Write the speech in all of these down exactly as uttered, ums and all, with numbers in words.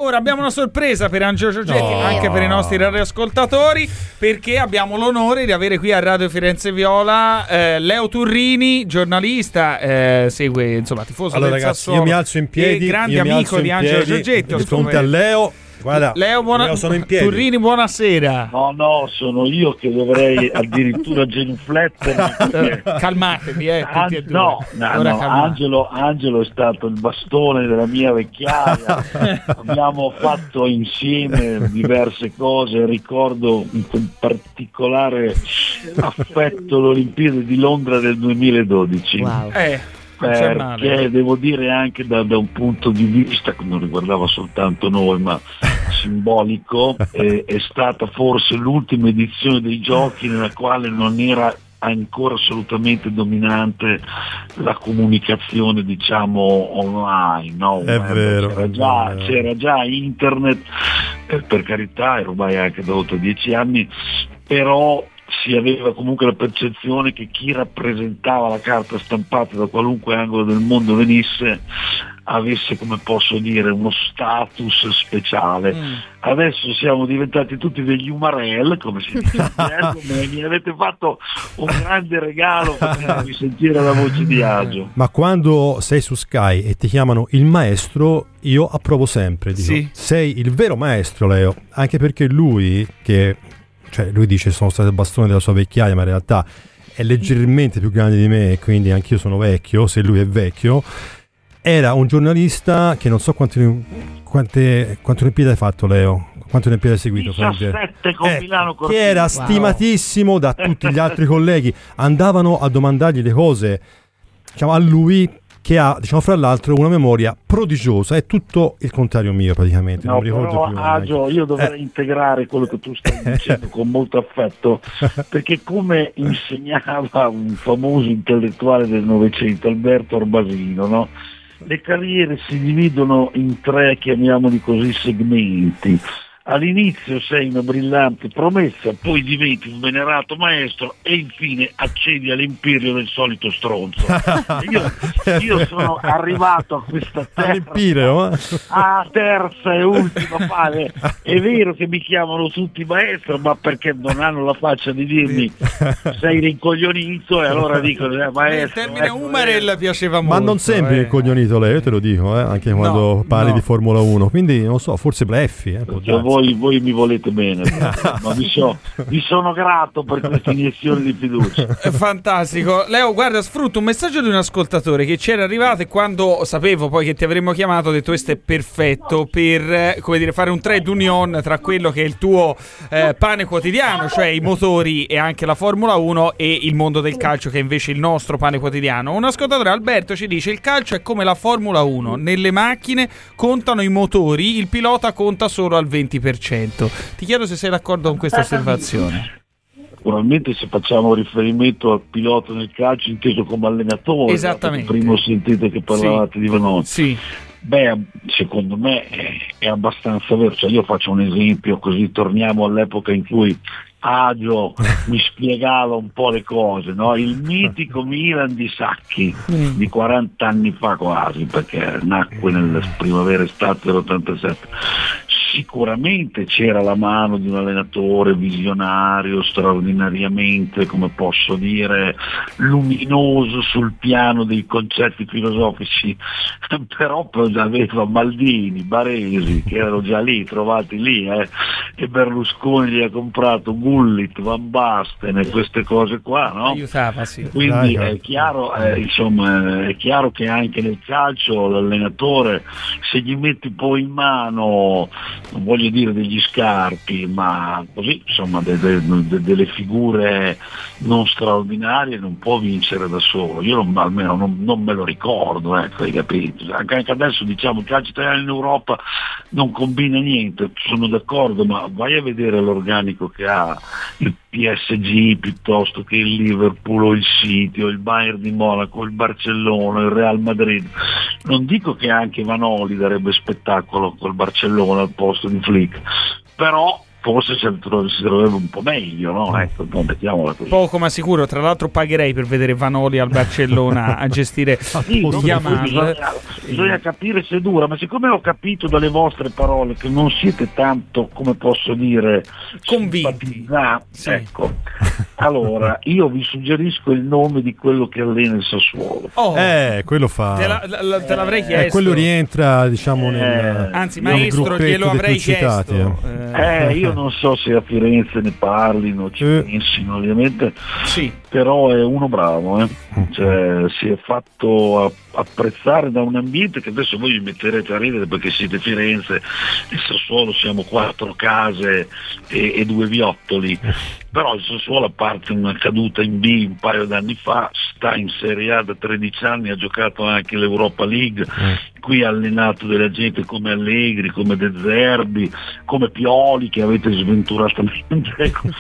ora abbiamo una sorpresa per Angelo Giorgetti, No. anche per i nostri radioascoltatori, perché abbiamo l'onore di avere qui a Radio Firenze Viola eh, Leo Turrini, giornalista, eh, segue, insomma, tifoso Allora del ragazzi, Sassuolo, io mi alzo in piedi, e grande io mi amico alzo di in Angelo piedi Giorgetti. ho di fronte a scoperto. Leo. Guarda, Leo, buona... Leo, sono in piedi. Turrini, buonasera. No, no, sono io che dovrei addirittura genuflettere. Calmatevi, eh, tutti e due. No, no, Ora no, calmate. Angelo, Angelo è stato il bastone della mia vecchiaia. Abbiamo fatto insieme diverse cose. Ricordo in particolare affetto l'Olimpiade di Londra del duemiladodici. Wow. Eh, non c'è male. Perché devo dire anche da, da un punto di vista che non riguardava soltanto noi ma simbolico, eh, è stata forse l'ultima edizione dei giochi nella quale non era ancora assolutamente dominante la comunicazione, diciamo, online, no? È Web. vero, C'era è già, vero. c'era già internet, eh, per carità, e ormai anche da oltre dieci anni, però si aveva comunque la percezione che chi rappresentava la carta stampata da qualunque angolo del mondo venisse avesse, come posso dire, uno status speciale. Mm. Adesso siamo diventati tutti degli umarell, come si dice in gergo, ma mi avete fatto un grande regalo facendomi sentire la voce di agio. Ma quando sei su Sky e ti chiamano il maestro, io approvo sempre. Dico, Sì. sei il vero maestro, Leo. Anche perché lui, che cioè lui dice sono stato il bastone della sua vecchiaia, ma in realtà è leggermente più grande di me, quindi anch'io sono vecchio, se lui è vecchio. Era un giornalista che non so quante, quante, quante Olimpiadi hai fatto, Leo? Quante Olimpiadi hai seguito? diciassette con Eh, Milano che era Cortina. stimatissimo da tutti gli altri colleghi. Andavano a domandargli le cose, diciamo, a lui, che ha, diciamo, fra l'altro una memoria prodigiosa. È tutto il contrario mio praticamente. No, non ricordo però più Agio, io dovrei Eh. integrare quello che tu stai dicendo con molto affetto, perché come insegnava un famoso intellettuale del Novecento, Alberto Orbasino, no? Le carriere si dividono in tre, chiamiamoli così, segmenti. All'inizio sei una brillante promessa, poi diventi un venerato maestro e infine accedi all'impirio del solito stronzo. Io, io sono arrivato a questa terza, all'Empireo, eh? a terza e ultima fase. È vero che mi chiamano tutti maestro, ma perché non hanno la faccia di dirmi sei rincoglionito, e allora dicono eh, maestro. Il termine ecco, umarell eh. piaceva molto. Ma non sempre eh. il coglionito, Leo, io te lo dico, eh? Anche quando No, parli no. di Formula uno. Quindi non so, forse bleffi, eh? può Cioè, darsi. voi, voi mi volete bene, ma vi, so, vi sono grato per questa iniezione di fiducia. È fantastico. Leo, guarda, sfrutto un messaggio di un ascoltatore che ci era arrivato e quando sapevo poi che ti avremmo chiamato ho detto questo è perfetto per eh, come dire, fare un trade union tra quello che è il tuo eh, pane quotidiano, cioè i motori e anche la Formula uno, e il mondo del calcio che è invece il nostro pane quotidiano. Un ascoltatore, Alberto, ci dice: il calcio è come la Formula uno, nelle macchine contano i motori, il pilota conta solo al venti per cento. Ti chiedo se sei d'accordo con questa osservazione. Naturalmente se facciamo riferimento al pilota nel calcio inteso come allenatore, Esattamente. prima ho sentito che parlavate Sì. di Vanoni. Sì. Beh, secondo me è, è abbastanza vero. Cioè, io faccio un esempio, così torniamo all'epoca in cui Agio mi spiegava un po' le cose, no? Il mitico Milan di Sacchi Mm. di quaranta anni fa quasi, perché nacque nel primavera-estate dell'ottantasette. Sicuramente c'era la mano di un allenatore visionario, straordinariamente, come posso dire, luminoso sul piano dei concetti filosofici, però poi aveva Maldini, Baresi, che erano già lì, trovati lì, eh, e Berlusconi gli ha comprato Gullit, Van Basten e queste cose qua, no? Aiutava, sì. Quindi Dai, è chiaro, eh, insomma, è chiaro che anche nel calcio l'allenatore, se gli metti poi in mano, non voglio dire degli scarpi, ma così, insomma, de, de, de, delle figure non straordinarie, non può vincere da solo. Io non, almeno non, non me lo ricordo, ecco, hai capito? Anche, anche adesso, diciamo, il calcio italiano in Europa non combina niente, sono d'accordo, ma vai a vedere l'organico che ha il P S G piuttosto che il Liverpool o il City o il Bayern di Monaco, il Barcellona, il Real Madrid. Non dico che anche Vanoli darebbe spettacolo col Barcellona al posto di Flick, però forse si troverebbe un po' meglio, no? Ecco, non mettiamola così. Poco ma sicuro, tra l'altro pagherei per vedere Vanoli al Barcellona a gestire sì, Yamal. Bisogna, bisogna capire se dura, ma siccome ho capito dalle vostre parole che non siete tanto, come posso dire, convinti, sì. Ecco, allora io vi suggerisco il nome di quello che allena il Sassuolo. Oh, eh, quello fa. Te, la, la, te l'avrei eh, chiesto. Eh, quello rientra, diciamo, nel, eh, anzi, maestro, glielo avrei chiesto. Eh, io non so se a Firenze ne parlino, ci eh. pensino, ovviamente. Sì. Però è uno bravo, eh? Cioè, si è fatto apprezzare da un ambiente che adesso voi vi metterete a ridere perché siete Firenze e Sassuolo siamo quattro case e, e due viottoli, però il Sassuolo, a parte una caduta in B un paio d'anni fa, sta in Serie A da tredici anni, ha giocato anche l'Europa League, qui ha allenato della gente come Allegri, come De Zerbi, come Pioli che avete sventuratamente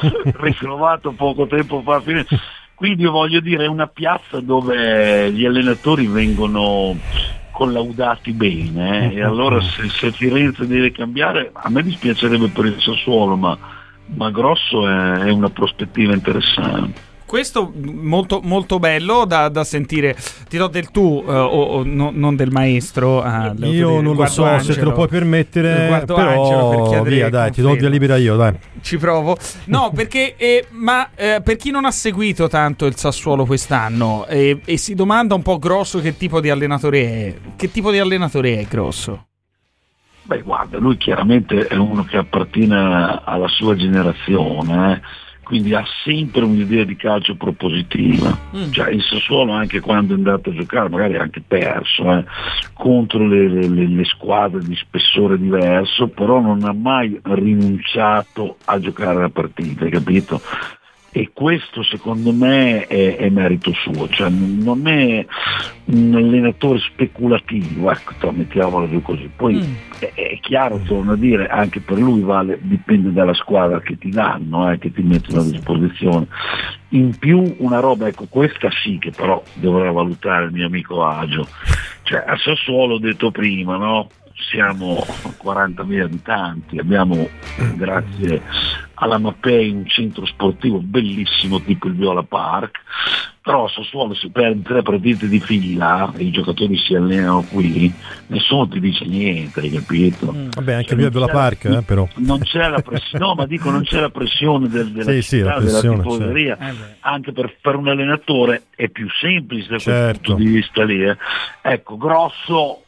ritrovato poco tempo fa a Firenze. Quindi io voglio dire, è una piazza dove gli allenatori vengono collaudati bene, eh? E allora se, se Firenze deve cambiare, a me dispiacerebbe per il Sassuolo, ma, ma Grosso è, è una prospettiva interessante. Questo molto, molto bello da, da sentire. Ti do del tu, uh, o, o no, non del maestro. Uh, io non lo so Angelo, se te lo puoi permettere, però per via, dai, ti do via libera io, dai. Ci provo. No, perché eh, ma eh, per chi non ha seguito tanto il Sassuolo quest'anno eh, e si domanda un po' Grosso che tipo di allenatore è, che tipo di allenatore è Grosso? Beh, guarda, lui chiaramente è uno che appartiene alla sua generazione, eh. Quindi ha sempre un'idea di calcio propositiva, mm. cioè il Sassuolo anche quando è andato a giocare, magari ha anche perso eh, contro le, le, le squadre di spessore diverso, però non ha mai rinunciato a giocare la partita, hai capito? E questo secondo me è, è merito suo, cioè non è un allenatore speculativo, ecco, mettiamolo giù così. Poi mm. è, è chiaro, torno a dire, anche per lui vale, dipende dalla squadra che ti danno, eh, che ti mettono a disposizione. In più una roba, ecco, questa sì che però dovrà valutare il mio amico Agio, cioè a Sassuolo ho detto prima, no? Siamo quarantamila abitanti, abbiamo grazie alla Mapei un centro sportivo bellissimo tipo il Viola Park, però Sassuolo si perde tre partite di fila e i giocatori si allenano qui, nessuno ti dice niente, hai capito? Mm. Vabbè, anche cioè, il Viola Park eh, però non c'è la pressione, no, ma dico non c'è la pressione del, della sì, città, sì, della tifoseria, certo. Anche per, per un allenatore è più semplice da quel certo. punto di vista lì, eh. Ecco, Grosso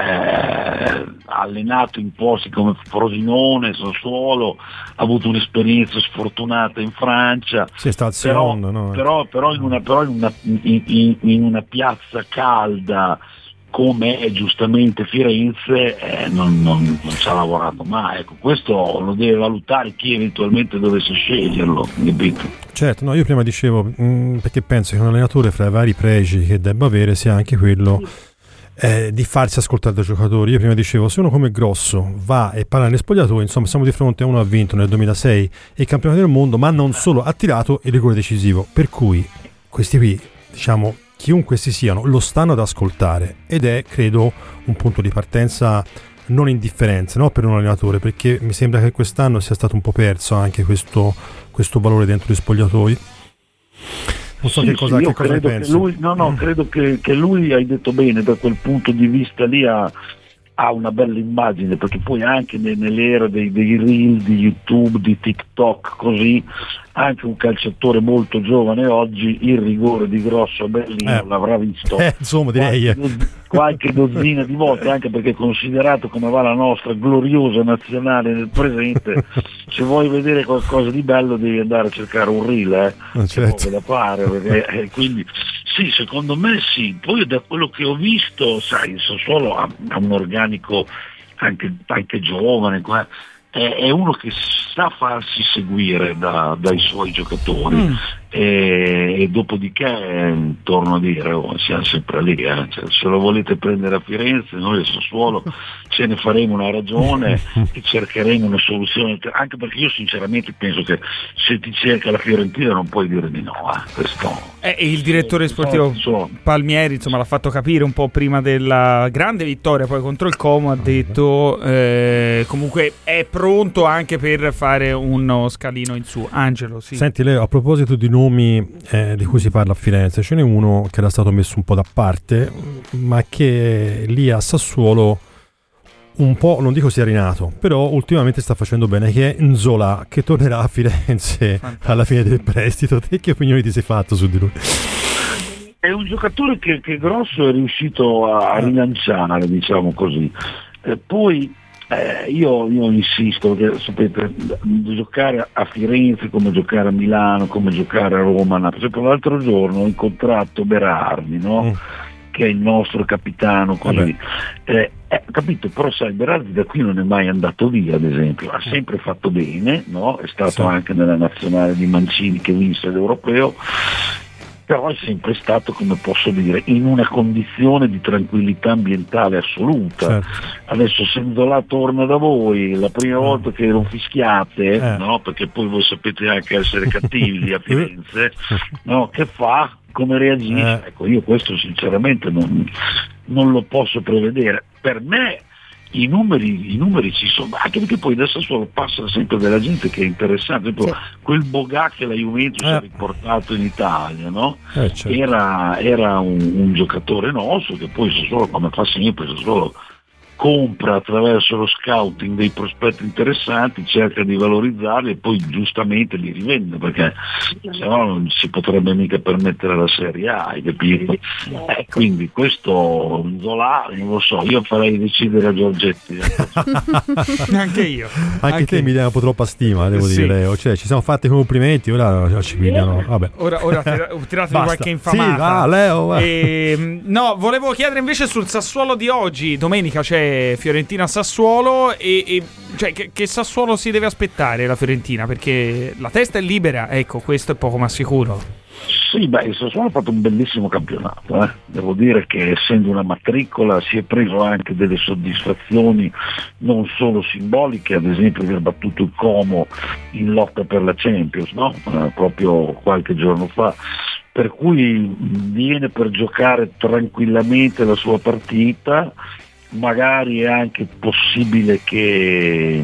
Eh, allenato in posti come Frosinone, Sassuolo, ha avuto un'esperienza sfortunata in Francia, sì, sta al Sion, però, no? però, però, in una, però in, una, in, in, in una piazza calda come è giustamente Firenze eh, non, non, non ci ha lavorato mai, ecco, questo lo deve valutare chi eventualmente dovesse sceglierlo, capito? Certo, no, io prima dicevo mh, perché penso che un allenatore fra i vari pregi che debba avere sia anche quello Eh, di farsi ascoltare dai giocatori. Io prima dicevo, se uno come Grosso va e parla negli spogliatoi, insomma siamo di fronte a uno che ha vinto nel duemilasei il campionato del mondo, ma non solo, ha tirato il rigore decisivo, per cui questi qui, diciamo, chiunque essi siano, lo stanno ad ascoltare ed è, credo, un punto di partenza non indifferente, no, per un allenatore, perché mi sembra che quest'anno sia stato un po' perso anche questo, questo valore dentro gli spogliatoi. Non so sì, che cosa, sì, io che cosa credo pensi. Che lui, no, no, mm. credo che, che lui, hai detto bene, da quel punto di vista lì ha, ha una bella immagine, perché poi anche nell'era dei, dei reel di YouTube, di TikTok, così, anche un calciatore molto giovane oggi il rigore di Grosso a Berlino eh. l'avrà visto eh, insomma direi qualche, do, qualche dozzina di volte, anche perché considerato come va la nostra gloriosa nazionale nel presente, se vuoi vedere qualcosa di bello devi andare a cercare un reel, eh, certo. c'è poco da fare, perché, eh, quindi sì, secondo me sì. Poi da quello che ho visto, sai, il Sassuolo ha, ha un organico anche, anche giovane, è uno che sa farsi seguire da, dai suoi giocatori, mm. e, e dopodiché torno a dire, oh, siamo sempre lì, eh. Cioè, se lo volete prendere a Firenze, noi a Sassuolo ce ne faremo una ragione e cercheremo una soluzione, anche perché io sinceramente penso che se ti cerca la Fiorentina non puoi dire di no, eh. Questo, eh, il direttore sportivo Palmieri insomma l'ha fatto capire un po' prima della grande vittoria poi contro il Como, ha detto eh, comunque è pronto anche per fare uno scalino in su. Angelo, sì. Senti Leo, a proposito di nomi eh, di cui si parla a Firenze, ce n'è uno che era stato messo un po' da parte, ma che lì a Sassuolo un po', non dico sia rinato, però ultimamente sta facendo bene, che è Nzola, che tornerà a Firenze Fantastico. alla fine del prestito. Te che opinioni ti sei fatto su di lui? È un giocatore che, che Grosso è riuscito a rilanciare, diciamo così. Eh, poi eh, io, io insisto, perché sapete, giocare a Firenze come giocare a Milano, come giocare a Roma. Per esempio l'altro giorno ho incontrato Berardi, no? Mm. che è il nostro capitano, così. Eh, eh, capito, però sai, Berardi da qui non è mai andato via, ad esempio, ha sempre fatto bene, no? È stato sì. anche nella nazionale di Mancini che vinse l'Europeo, però è sempre stato, come posso dire, in una condizione di tranquillità ambientale assoluta. Certo. Adesso se Nzola torna da voi, la prima volta che lo fischiate, eh. no? Perché poi voi sapete anche essere cattivi a Firenze, no? Che fa? Come reagisce? Eh. Ecco, io questo sinceramente non, non lo posso prevedere. Per me i numeri, i numeri ci sono, anche perché poi da Sassuolo passa sempre della gente che è interessante. Sì. Quel Bogà che la Juventus eh. ha riportato in Italia, no? eh, certo. era, era un, un giocatore nostro che poi Sassuolo, come fa sempre, Sassuolo compra attraverso lo scouting dei prospetti interessanti, cerca di valorizzarli e poi giustamente li rivende, perché se no non si potrebbe mica permettere la Serie A, hai capito? Eh, quindi questo Nzola, non lo so, io farei decidere a Giorgetti. Anche io. Anche, Anche te mi dai un po' troppa stima, devo sì. dire, Leo. Cioè, ci siamo fatti complimenti, ora ci pigliano. Vabbè. Ora, ora tiratevi qualche infamata. Sì, va, Leo, va. E, no, volevo chiedere invece sul Sassuolo di oggi. Domenica c'è Fiorentina-Sassuolo e, e cioè, che, che Sassuolo si deve aspettare la Fiorentina, perché la testa è libera, ecco, questo è poco ma sicuro. Sì, beh, il Sassuolo ha fatto un bellissimo campionato, eh. Devo dire che essendo una matricola si è preso anche delle soddisfazioni non solo simboliche, ad esempio aver battuto il Como in lotta per la Champions, no? Eh, proprio qualche giorno fa, per cui viene per giocare tranquillamente la sua partita. Magari è anche possibile che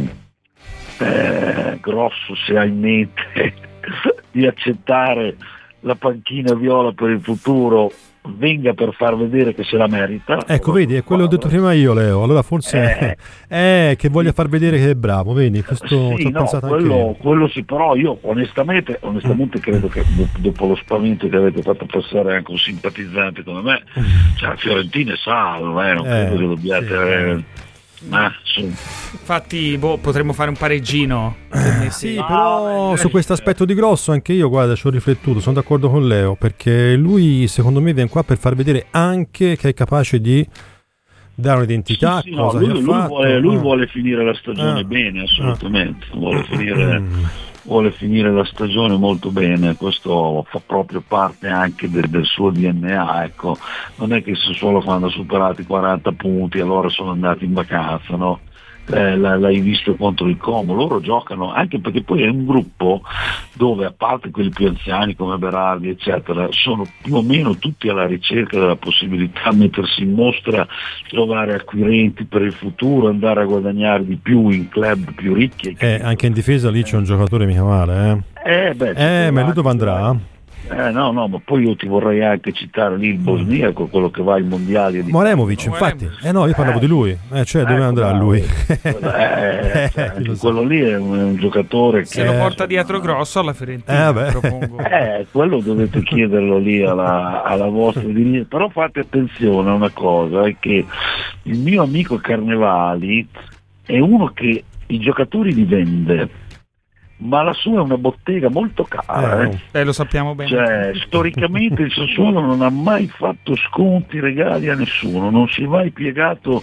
eh, Grosso, se ha in mente di accettare la panchina viola per il futuro, venga per far vedere che se la merita. Ecco, vedi, è quello che ho detto prima io, Leo. Allora forse eh, è che voglia far vedere che è bravo, vedi? Questo sì, ci ho no, pensato quello, anche io. quello sì, però io onestamente, onestamente credo che dopo lo spavento che avete fatto passare anche un simpatizzante come me, cioè la Fiorentina è salva, eh, non credo eh, che dobbiate sì, avere... Ma, sì. Infatti boh, potremmo fare un pareggino. Eh, sì, no, però su questo aspetto di Grosso anche io, guarda, ci ho riflettuto, sono d'accordo con Leo, perché lui secondo me viene qua per far vedere anche che è capace di dare un'identità, sì, sì, cosa no, lui, che ha lui fatto. Vuole, lui vuole finire la stagione ah. bene, assolutamente, ah. vuole finire mm. vuole finire la stagione molto bene, questo fa proprio parte anche del, del suo D N A, ecco. Non è che se solo quando ha superato i quaranta punti allora sono andati in vacanza, no? Eh, l'hai visto contro il Como, loro giocano, anche perché poi è un gruppo dove, a parte quelli più anziani come Berardi eccetera, sono più o meno tutti alla ricerca della possibilità di mettersi in mostra, trovare acquirenti per il futuro, andare a guadagnare di più in club più ricchi. Eh, anche in difesa lì c'è un giocatore mica male, eh? Eh, beh, eh ma lui dove andrà? Eh, no, no, ma poi io ti vorrei anche citare lì il bosniaco, quello che va ai mondiali di Moremovic, infatti. Eh no, io parlavo eh, di lui. Eh, cioè, dove ecco, andrà lui? Eh, cioè, quello lì è un, un giocatore se che lo porta dietro Grosso alla Fiorentina. Eh, propongo. eh, quello dovete chiederlo lì alla, alla vostra linea. Però fate attenzione a una cosa, è che il mio amico Carnevali è uno che i giocatori li vende, ma la sua è una bottega molto cara, eh, eh. eh lo sappiamo bene. Cioè, storicamente il Sassuolo non ha mai fatto sconti, regali a nessuno, non si è mai piegato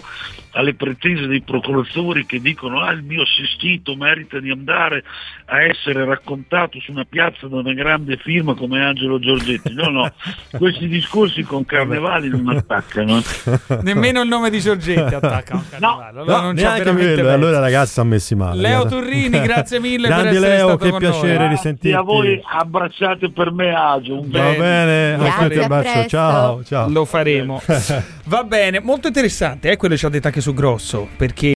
alle pretese dei procuratori che dicono ah il mio assistito merita di andare a essere raccontato su una piazza da una grande firma come Angelo Giorgetti. No, no, questi discorsi con Carnevali non attaccano. Nemmeno il nome di Giorgetti attacca un Carnevale. No, allora no, non c'è neanche veramente quello, verso. allora ragazzi ha messi male. Leo guarda. Turrini, grazie mille per Grandi essere Leo, stato che con piacere noi. risentirti. A voi abbracciate per me Agio, un Va Bene. bene, Lo anche faremo. ti abbraccio. presto. Ciao, ciao. Lo faremo. Va bene, molto interessante, eh, quello che ci ha detto anche su Grosso, perché